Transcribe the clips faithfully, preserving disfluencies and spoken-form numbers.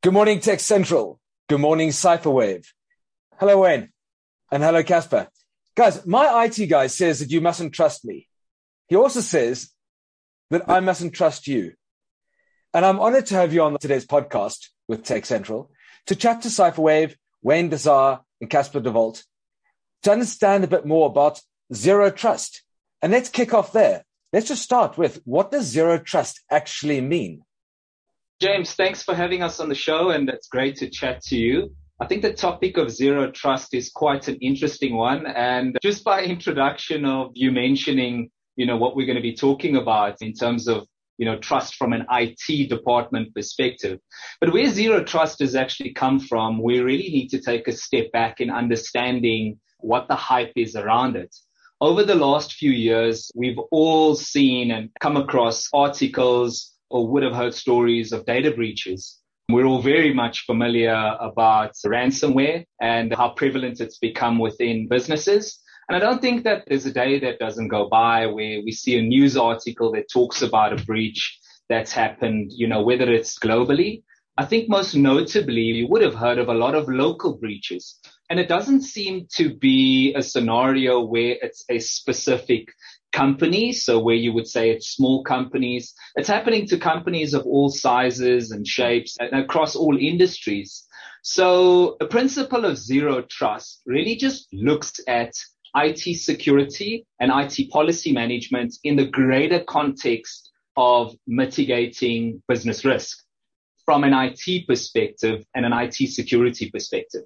Good morning, Tech Central. Good morning, Cypherwave. Hello, Wayne. And hello, Casper. Guys, my I T guy says that you mustn't trust me. He also says that I mustn't trust you. And I'm honored to have you on today's podcast with Tech Central to chat to Cypherwave, Wayne Desar, and Casper de Volt to understand a bit more about zero trust. And let's kick off there. Let's just start with, what does zero trust actually mean? James, thanks for having us on the show, and it's great to chat to you. I think the topic of zero trust is quite an interesting one. And just by introduction of you mentioning, you know, what we're going to be talking about in terms of, you know, trust from an I T department perspective. But where zero trust has actually come from, we really need to take a step back in understanding what the hype is around it. Over the last few years, we've all seen and come across articles or would have heard stories of data breaches. We're all very much familiar about ransomware and how prevalent it's become within businesses. And I don't think that there's a day that doesn't go by where we see a news article that talks about a breach that's happened, you know, whether it's globally. I think most notably, you would have heard of a lot of local breaches. And it doesn't seem to be a scenario where it's a specific company, so where you would say it's small companies. It's happening to companies of all sizes and shapes and across all industries. So the principle of zero trust really just looks at I T security and I T policy management in the greater context of mitigating business risk from an I T perspective and an I T security perspective.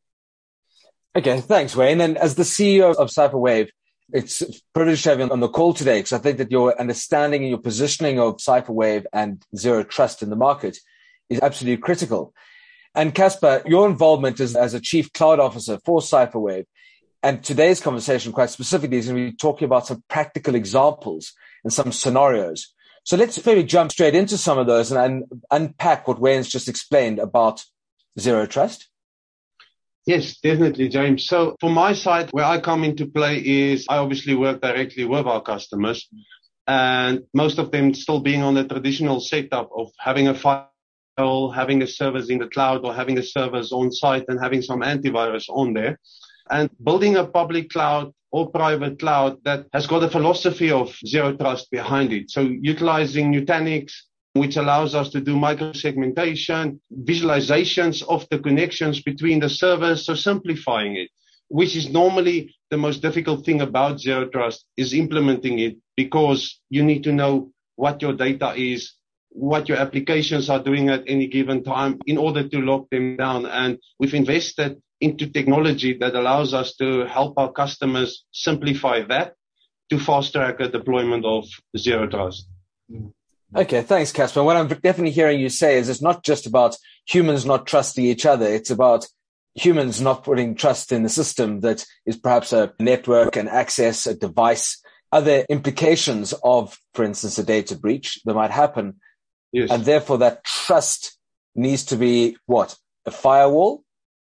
Okay, thanks, Wayne. And as the C E O of Cypherwave, it's a privilege to have you on the call today, because I think that your understanding and your positioning of Cypherwave and zero trust in the market is absolutely critical. And Casper, your involvement as, as a chief cloud officer for Cypherwave, and today's conversation quite specifically is going to be talking about some practical examples and some scenarios. So let's maybe jump straight into some of those and, and unpack what Wayne's just explained about zero trust. Yes, definitely, James. So for my side, where I come into play is I obviously work directly with our customers, and most of them still being on the traditional setup of having a firewall, having a service in the cloud, or having a service on site and having some antivirus on there. And building a public cloud or private cloud that has got a philosophy of zero trust behind it. So utilizing Nutanix, which allows us to do microsegmentation, visualizations of the connections between the servers, so simplifying it, which is normally the most difficult thing about zero trust, is implementing it, because you need to know what your data is, what your applications are doing at any given time in order to lock them down. And we've invested into technology that allows us to help our customers simplify that to fast track a deployment of zero trust. Okay, thanks, Casper. What I'm definitely hearing you say is it's not just about humans not trusting each other. It's about humans not putting trust in the system that is perhaps a network, an access, a device, other implications of, for instance, a data breach that might happen. Yes. And therefore that trust needs to be what? A firewall?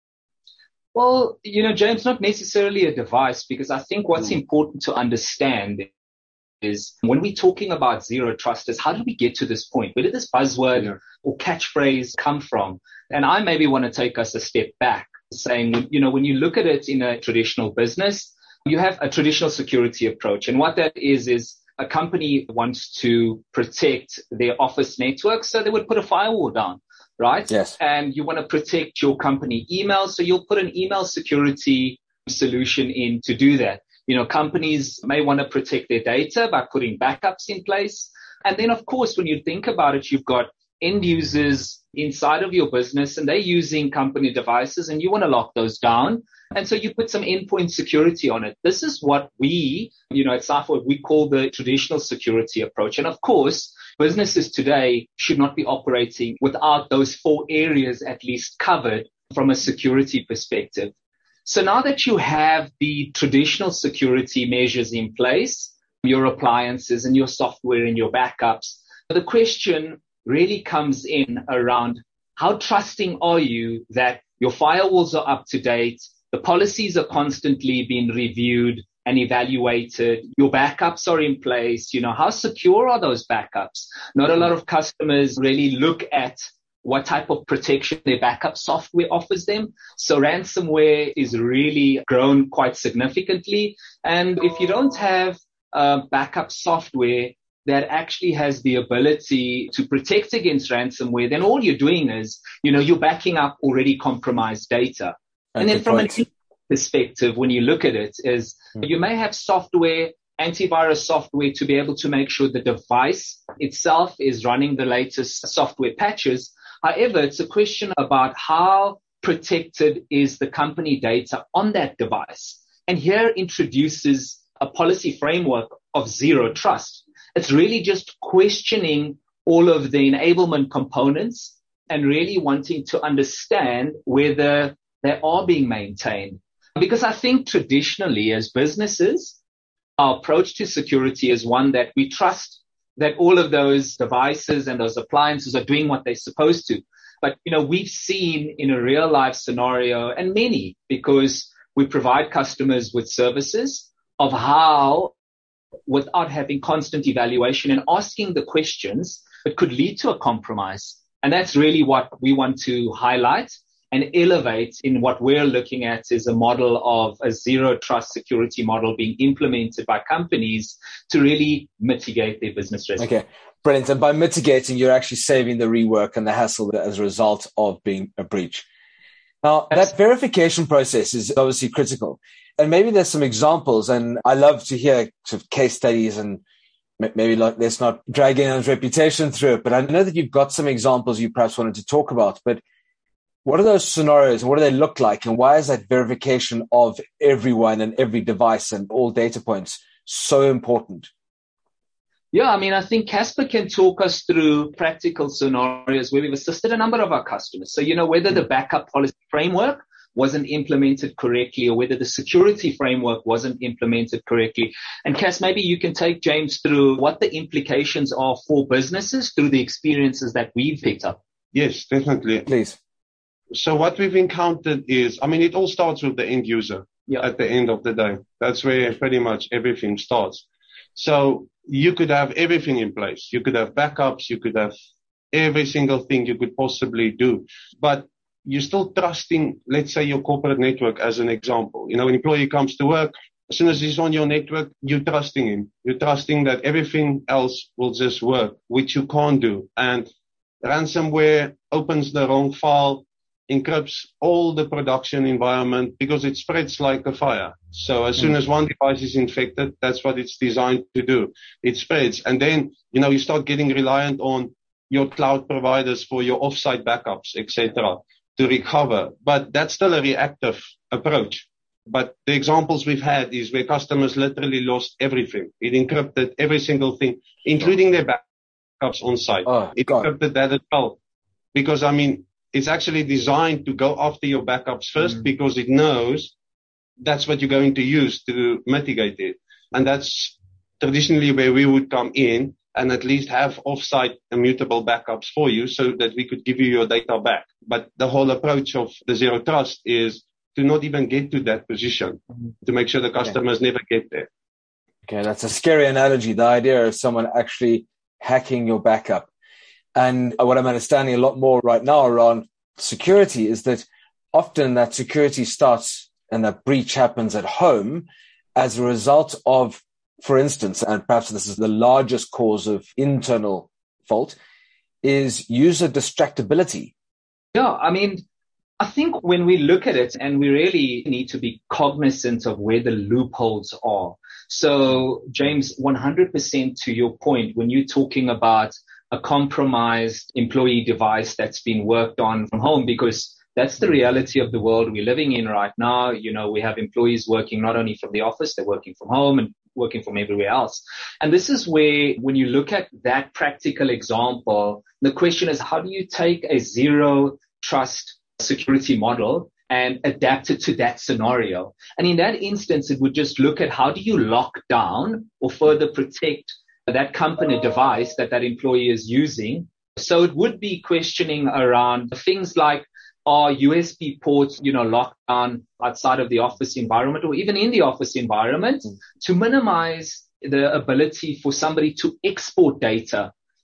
Well, you know, James, not necessarily a device, because I think what's mm. important to understand is when we're talking about zero trust is how did we get to this point? Where did this buzzword yeah. or catchphrase come from? And I maybe want to take us a step back, saying, you know, when you look at it in a traditional business, you have a traditional security approach. And what that is, is a company wants to protect their office network, so they would put a firewall down, right? Yes. And you want to protect your company email, so you'll put an email security solution in to do that. You know, companies may want to protect their data by putting backups in place. And then, of course, when you think about it, you've got end users inside of your business and they're using company devices and you want to lock those down. And so you put some endpoint security on it. This is what we, you know, at Cypherwave, we call the traditional security approach. And of course, businesses today should not be operating without those four areas at least covered from a security perspective. So now that you have the traditional security measures in place, your appliances and your software and your backups, the question really comes in around how trusting are you that your firewalls are up to date, the policies are constantly being reviewed and evaluated, your backups are in place, you know, how secure are those backups? Not a lot of customers really look at what type of protection their backup software offers them. So ransomware is really grown quite significantly. And if you don't have uh, backup software that actually has the ability to protect against ransomware, then all you're doing is, you know, you're backing up already compromised data. And, and then from point. An perspective, when you look at it, is hmm. you may have software, antivirus software, to be able to make sure the device itself is running the latest software patches. However, it's a question about how protected is the company data on that device. And here introduces a policy framework of zero trust. It's really just questioning all of the enablement components and really wanting to understand whether they are being maintained. Because I think traditionally as businesses, our approach to security is one that we trust that all of those devices and those appliances are doing what they're supposed to. But, you know, we've seen in a real life scenario, and many, because we provide customers with services of how, without having constant evaluation and asking the questions, it could lead to a compromise. And that's really what we want to highlight and elevate in what we're looking at is a model of a zero trust security model being implemented by companies to really mitigate their business risk. Okay, brilliant. And by mitigating, you're actually saving the rework and the hassle as a result of being a breach. Now, that verification process is obviously critical. And maybe there's some examples, and I love to hear sort of case studies, and maybe like, let's not drag anyone's reputation through it, but I know that you've got some examples you perhaps wanted to talk about, but what are those scenarios and what do they look like? And why is that verification of everyone and every device and all data points so important? Yeah, I mean, I think Casper can talk us through practical scenarios where we've assisted a number of our customers. So, you know, whether the backup policy framework wasn't implemented correctly or whether the security framework wasn't implemented correctly. And Cass, maybe you can take James through what the implications are for businesses through the experiences that we've picked up. Yes, definitely. Please. So what we've encountered is, I mean, it all starts with the end user yeah. at the end of the day. That's where pretty much everything starts. So you could have everything in place. You could have backups. You could have every single thing you could possibly do. But you're still trusting, let's say, your corporate network as an example. You know, an employee comes to work. As soon as he's on your network, you're trusting him. You're trusting that everything else will just work, which you can't do. And ransomware opens the wrong file, encrypts all the production environment because it spreads like a fire. So as soon as one device is infected, that's what it's designed to do. It spreads. And then, you know, you start getting reliant on your cloud providers for your offsite backups, et cetera, to recover. But that's still a reactive approach. But the examples we've had is where customers literally lost everything. It encrypted every single thing, including their backups on site. Oh, it God. encrypted that as well. Because, I mean, it's actually designed to go after your backups first mm. because it knows that's what you're going to use to mitigate it. And that's traditionally where we would come in and at least have offsite immutable backups for you so that we could give you your data back. But the whole approach of the zero trust is to not even get to that position, mm. to make sure the customers okay. never get there. Okay, that's a scary analogy, the idea of someone actually hacking your backup. And what I'm understanding a lot more right now around security is that often that security starts and that breach happens at home as a result of, for instance, and perhaps this is the largest cause of internal fault, is user distractibility. Yeah, I mean, I think when we look at it, and we really need to be cognizant of where the loopholes are. So, James, one hundred percent to your point, when you're talking about a compromised employee device that's been worked on from home, because that's the reality of the world we're living in right now. You know, we have employees working not only from the office, they're working from home and working from everywhere else. And this is where, when you look at that practical example, the question is, how do you take a zero trust security model and adapt it to that scenario? And in that instance, it would just look at how do you lock down or further protect that company device that that employee is using. So it would be questioning around things like, are U S B ports, you know, locked down outside of the office environment or even in the office environment mm. to minimize the ability for somebody to export data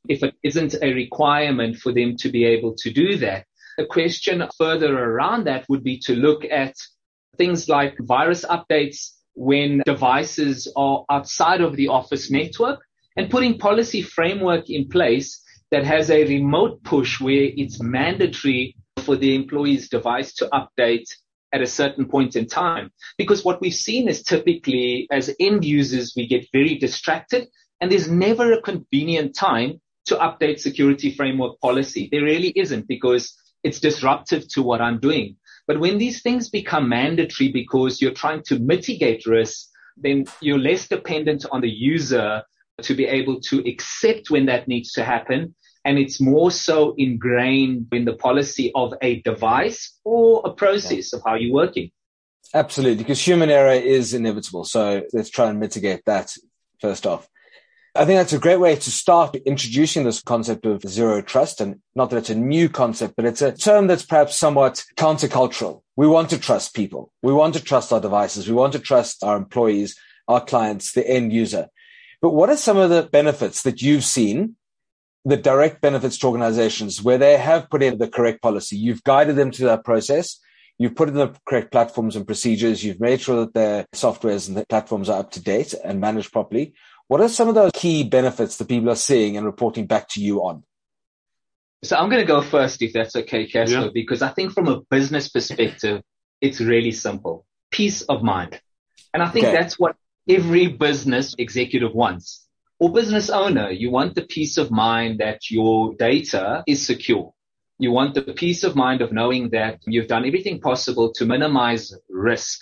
if it isn't a requirement for them to be able to do that. A question further around that would be to look at things like virus updates when devices are outside of the office network, and putting policy framework in place that has a remote push where it's mandatory for the employee's device to update at a certain point in time. Because what we've seen is typically as end users, we get very distracted and there's never a convenient time to update security framework policy. There really isn't, because it's disruptive to what I'm doing. But when these things become mandatory because you're trying to mitigate risk, then you're less dependent on the user to be able to accept when that needs to happen. And it's more so ingrained in the policy of a device or a process of how you're working. Absolutely, because human error is inevitable. So let's try and mitigate that first off. I think that's a great way to start introducing this concept of zero trust. And not that it's a new concept, but it's a term that's perhaps somewhat countercultural. We want to trust people. We want to trust our devices. We want to trust our employees, our clients, the end user. But what are some of the benefits that you've seen, the direct benefits to organizations where they have put in the correct policy? You've guided them to that process. You've put in the correct platforms and procedures. You've made sure that their softwares and the platforms are up to date and managed properly. What are some of those key benefits that people are seeing and reporting back to you on? So I'm going to go first, if that's okay, Casper, yeah. because I think from a business perspective, it's really simple. Peace of mind. And I think okay. that's what every business executive wants, or business owner. You want the peace of mind that your data is secure. You want the peace of mind of knowing that you've done everything possible to minimize risk.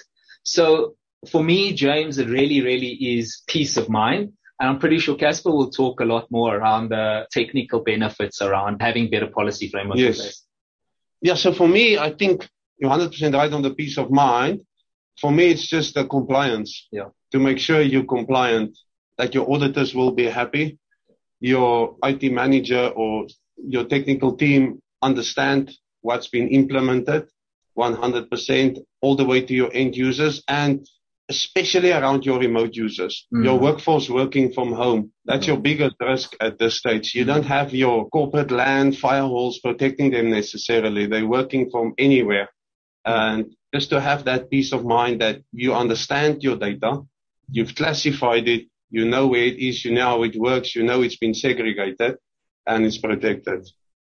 So for me, James, it really, really is peace of mind. And I'm pretty sure Casper will talk a lot more around the technical benefits around having better policy frameworks. Yes. In place. Yeah. So for me, I think you're one hundred percent right on the peace of mind. For me, it's just the compliance. Yeah. To make sure you're compliant, that your auditors will be happy, your I T manager or your technical team understand what's been implemented one hundred percent all the way to your end users, and especially around your remote users, mm. your workforce working from home. That's mm. your biggest risk at this stage. You mm. don't have your corporate LAN firewalls protecting them necessarily. They're working from anywhere. Mm. And just to have that peace of mind that you understand your data, you've classified it, you know where it is, you know how it works, you know it's been segregated and it's protected.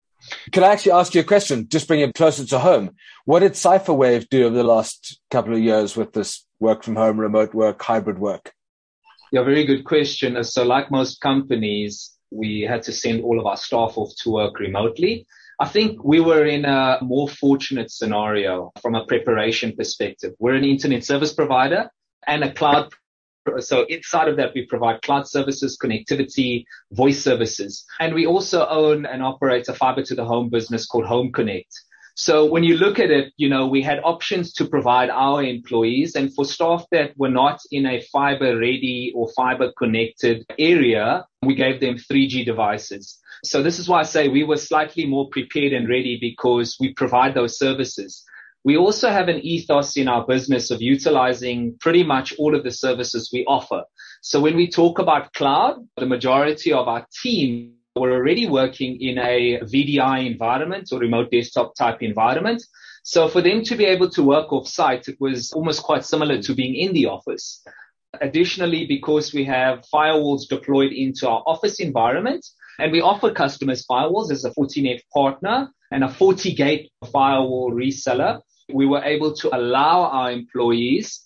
Can I actually ask you a question? Just bring it closer to home. What did CipherWave do over the last couple of years with this work from home, remote work, hybrid work? Yeah, very good question. So like most companies, we had to send all of our staff off to work remotely. I think we were in a more fortunate scenario from a preparation perspective. We're an internet service provider and a cloud. So inside of that, we provide cloud services, connectivity, voice services. And we also own and operate a fiber to the home business called Home Connect. So when you look at it, you know, we had options to provide our employees, and for staff that were not in a fiber ready or fiber connected area, we gave them three G devices. So this is why I say we were slightly more prepared and ready, because we provide those services. We also have an ethos in our business of utilizing pretty much all of the services we offer. So when we talk about cloud, the majority of our team were already working in a V D I environment or remote desktop type environment. So for them to be able to work off site, it was almost quite similar to being in the office. Additionally, because we have firewalls deployed into our office environment, and we offer customers firewalls as a Fortinet partner and a FortiGate firewall reseller, we were able to allow our employees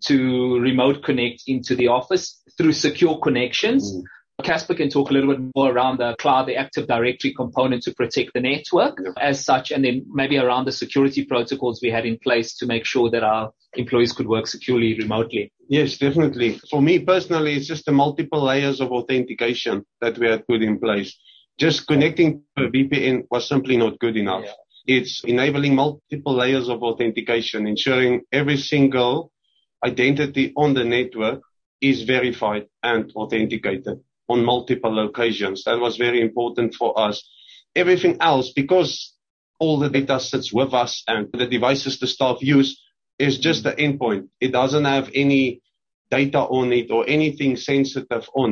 to remote connect into the office through secure connections. Mm. Casper can talk a little bit more around the cloud, the Active Directory component to protect the network yeah. as such, and then maybe around the security protocols we had in place to make sure that our employees could work securely remotely. Yes, definitely. For me personally, it's just the multiple layers of authentication that we had put in place. Just connecting to a V P N was simply not good enough. Yeah. It's enabling multiple layers of authentication, ensuring every single identity on the network is verified and authenticated on multiple occasions. That was very important for us. Everything else, because all the data sits with us and the devices the staff use, is just the endpoint. It doesn't have any data on it or anything sensitive on it.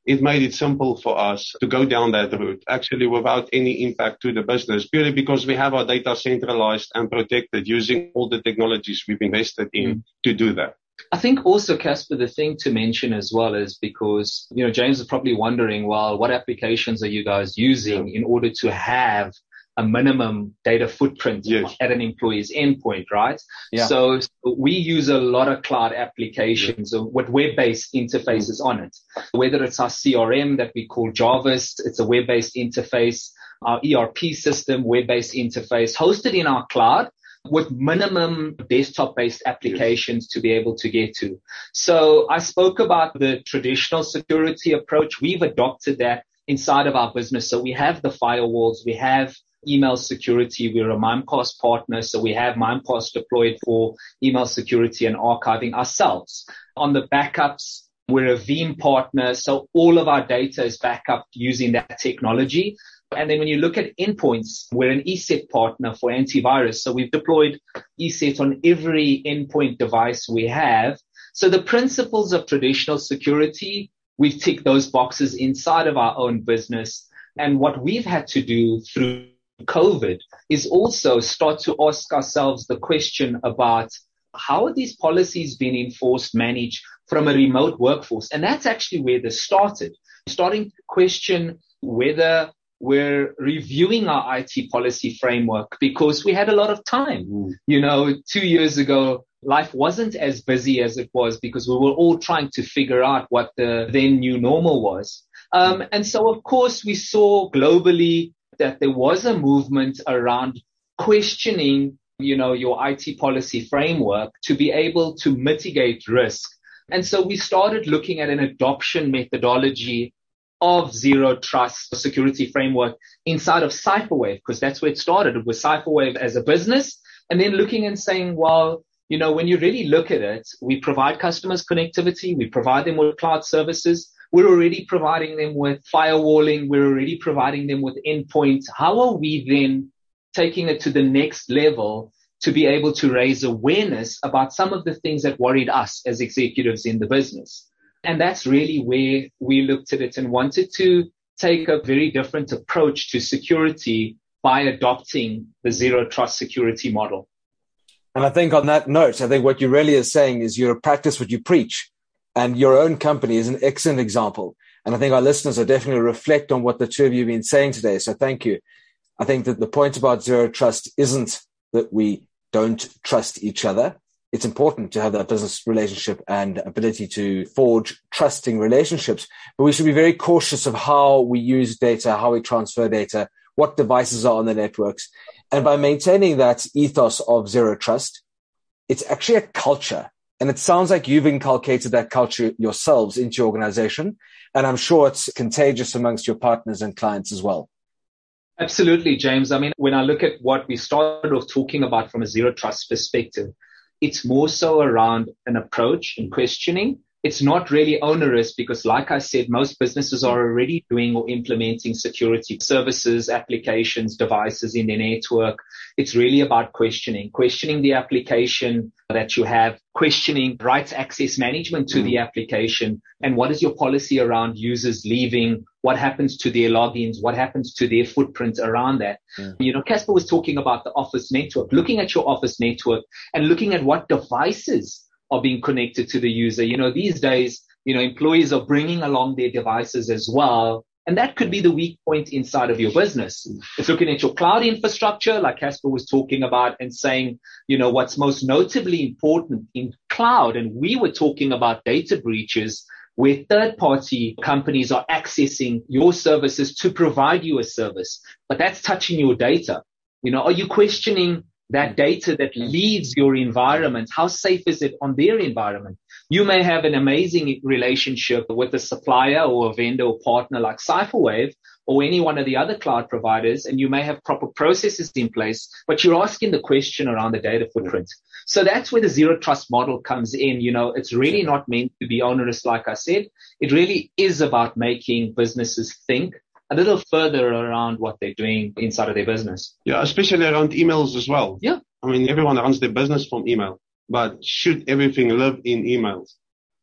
it made it simple for us to go down that route, actually without any impact to the business, purely because we have our data centralized and protected using all the technologies we've invested in mm. to do that. I think also, Casper, the thing to mention as well is because, you know, James is probably wondering, well, what applications are you guys using yeah. in order to have a minimum data footprint yes. at an employee's endpoint, right? Yeah. So, so we use a lot of cloud applications yeah. with web-based interfaces mm. on it. Whether it's our C R M that we call Jarvis, it's a web-based interface, our E R P system, web-based interface, hosted in our cloud with minimum desktop-based applications yes. to be able to get to. So I spoke about the traditional security approach. We've adopted that inside of our business. So we have the firewalls, we have email security. We're a Mimecast partner, so we have Mimecast deployed for email security and archiving ourselves. On the backups, we're a Veeam partner, so all of our data is backup using that technology. And then when you look at endpoints, we're an E S E T partner for antivirus. So we've deployed E S E T on every endpoint device we have. So the principles of traditional security, we've ticked those boxes inside of our own business. And what we've had to do through COVID is also start to ask ourselves the question about how are these policies being enforced, managed from a remote workforce? And that's actually where this started, starting to question whether we're reviewing our I T policy framework because we had a lot of time. Mm. You know, two years ago, life wasn't as busy as it was because we were all trying to figure out what the then new normal was. Um, and so, of course, we saw globally that there was a movement around questioning, you know, your I T policy framework to be able to mitigate risk. And so we started looking at an adoption methodology of zero trust security framework inside of Cypherwave, because that's where it started. It was Cypherwave as a business, and then looking and saying, well, you know, when you really look at it, we provide customers connectivity, we provide them with cloud services. We're already providing them with firewalling. We're already providing them with endpoints. How are we then taking it to the next level to be able to raise awareness about some of the things that worried us as executives in the business? And that's really where we looked at it and wanted to take a very different approach to security by adopting the zero trust security model. And I think on that note, I think what you really are saying is you practice what you preach. And your own company is an excellent example. And I think our listeners are definitely reflect on what the two of you have been saying today. So thank you. I think that the point about zero trust isn't that we don't trust each other. It's important to have that business relationship and ability to forge trusting relationships. But we should be very cautious of how we use data, how we transfer data, what devices are on the networks. And by maintaining that ethos of zero trust, it's actually a culture. And it sounds like you've inculcated that culture yourselves into your organization. And I'm sure it's contagious amongst your partners and clients as well. Absolutely, James. I mean, when I look at what we started off talking about from a zero trust perspective, it's more so around an approach and questioning. It's not really onerous because, like I said, most businesses are already doing or implementing security services, applications, devices in their network. It's really about questioning, questioning the application that you have, questioning rights access management to mm. the application, and what is your policy around users leaving, what happens to their logins, what happens to their footprint around that. Mm. You know, Casper was talking about the Office network, looking at your Office network and looking at what devices are being connected to the user. You know, these days, you know, employees are bringing along their devices as well. And that could be the weak point inside of your business. It's looking at your cloud infrastructure, like Casper was talking about, and saying, you know, what's most notably important in cloud. And we were talking about data breaches where third-party companies are accessing your services to provide you a service. But that's touching your data. You know, are you questioning that data that leaves your environment? How safe is it on their environment? You may have an amazing relationship with a supplier or a vendor or partner like Cypherwave or any one of the other cloud providers, and you may have proper processes in place, but you're asking the question around the data footprint. So that's where the zero trust model comes in. You know, it's really not meant to be onerous, like I said. It really is about making businesses think a little further around what they're doing inside of their business. Yeah, especially around emails as well. Yeah. I mean, everyone runs their business from email, but should everything live in emails?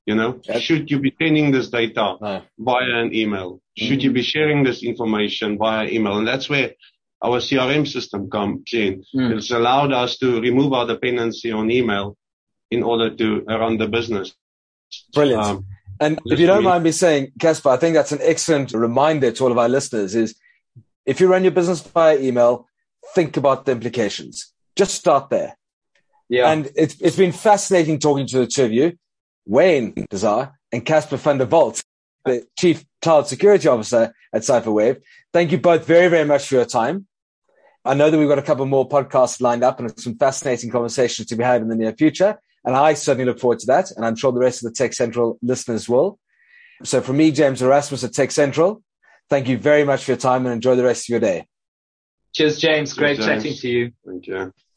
You know, Yep. should you be sending this data No. via an email? Should Mm. you be sharing this information via email? And that's where our C R M system comes in. Mm. It's allowed us to remove our dependency on email in order to run the business. Brilliant. Um, And if you don't mind me saying, Casper, I think that's an excellent reminder to all of our listeners is if you run your business via email, think about the implications. Just start there. Yeah. And it's, it's been fascinating talking to the two of you, Wayne Desar and Casper van der Walt, the Chief Cloud Security Officer at Cypherwave. Thank you both very, very much for your time. I know that we've got a couple more podcasts lined up and some fascinating conversations to be had in the near future. And I certainly look forward to that. And I'm sure the rest of the Tech Central listeners will. So from me, James Erasmus at Tech Central, thank you very much for your time and enjoy the rest of your day. Cheers, James. Great Cheers, James. chatting to you. Thank you.